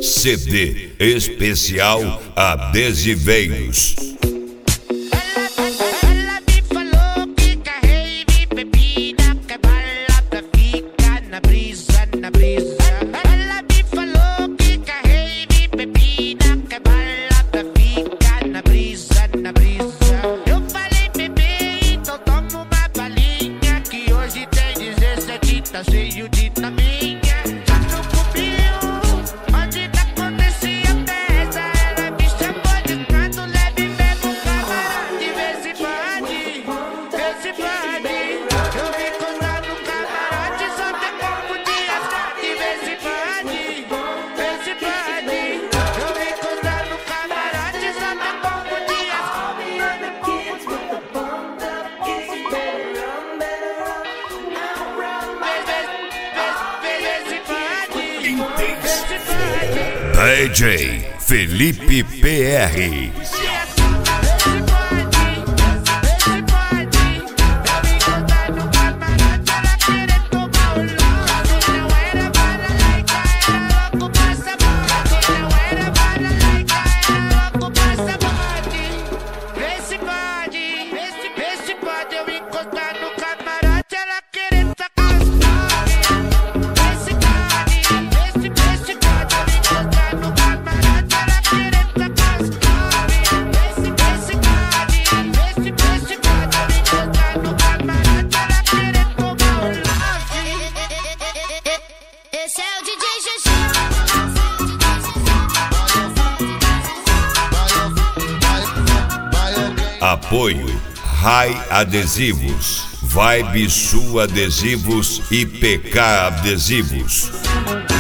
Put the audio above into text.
CD especial Adesiveiros. Ela me falou que carrei bebida, que balada fica na brisa, na brisa. Ela me falou que carrei bebida, que balada fica na brisa, na brisa. Eu falei, bebê, então toma uma balinha, que hoje tem 17, tá cheio de taminha. Já não comiu, onde que acontecia a festa? Ela me chamou de canto, leve mesmo camarote. Vê se pode, vê se pode. Eu vim contar no camarote, só que confundi as cartas. Vê se pode, vê se pode. Eu vim contar no camarote, só que confundi as DJ Felipe PR. Esse é o DJ GG. Apoio Rai Adesivos, Vibe Sul Adesivos e PK Adesivos.